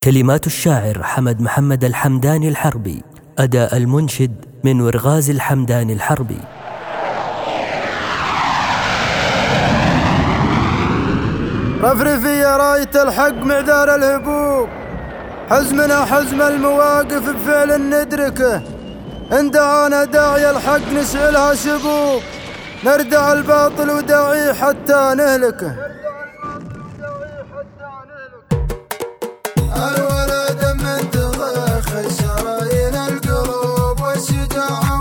كلمات الشاعر حمد محمد الحمداني الحربي، أداء المنشد من ورغاز الحمداني الحربي. رفرفي يا راية الحق معذار الهبوب، حزمنا حزم المواقف بفعل ندركه. إن دعانا داعي الحق نسألها شبوب، نردع الباطل وداعيه حتى نهلكه. الولد من تضخ شرايين القلوب، والشجاعة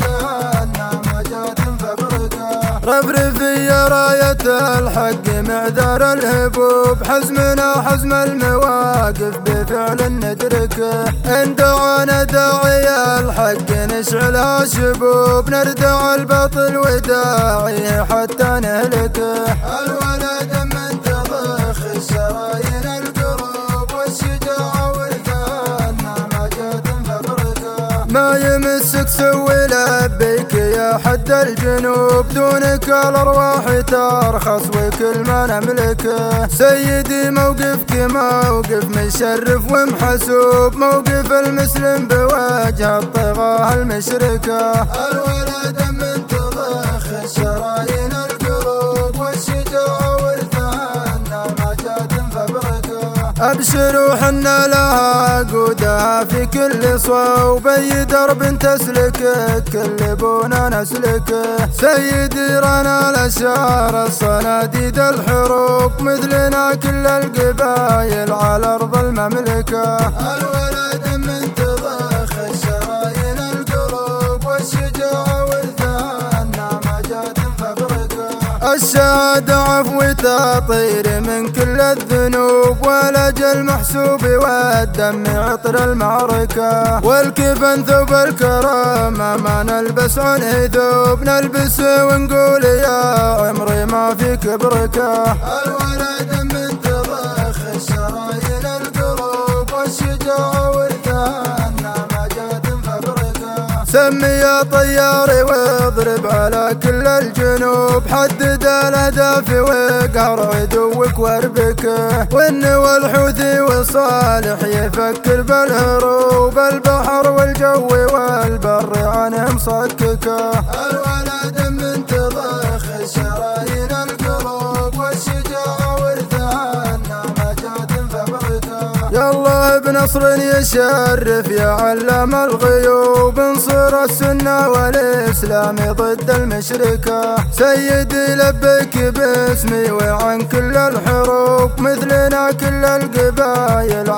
ورثها مجات فبركة. رفرفي يا راية الحق معذار الهبوب، حزمنا حزم المواقف بفعل ندركه. إن دعانا داعي الحق نشعلها شبوب، نردع الباطل وداعيه حتى نهلكه. الولد من تضخ شرايين القلوب، والشجاعة ورثها مجات فبركة. ما يمسك سوي لبيك يا حد الجنوب، دونك الأرواح ترخص وكل ما نملكه. سيدي موقفك موقف مشرف ومحسوب، موقف المسلم بوجه الطغاة المشركة. الولد من تضخ شرايين القلوب، والشجاعة ورثها مجات فبركة. أبشروا حنا لها قودها في كل صوب، أي درب تسلكه كل بونا نسلكه. سيدي رانا الأشعار الصناديد الحروب، مثلنا كل القبايل على أرض المملكة. الولد من تضخ شرايين القلوب، والشجاعة ورثها مجات فبركة. الشهادة عفو تطير من كل الذنوب، والأجل محسوب والدم عطر المعركة. والكفن ثوب الكرامة ما نلبس عنه ثوب، نلبس ونقول يا عمري ما فيك بركة. الولد من تضخ شرايين القلوب، والشجاعة ورثها مجات فبركة. سمي يا طياري واضرب على كل الجنوب، حدد الأهداف وقهر عدوك واربكه. والنوى الحوثي وصالح يفكر بالهروب، البحر والجو والبر عنهم صككه. الولد من تضخ شرايين القلوب، والشجاعة ورثها مجات فبركة. يا الله بنصر يشرف يا علام الغيوب، انصر السنة والإسلام ضد المشركة. سيدي لبيك باسمي وعن كل الحروب، مثلنا كل القبايل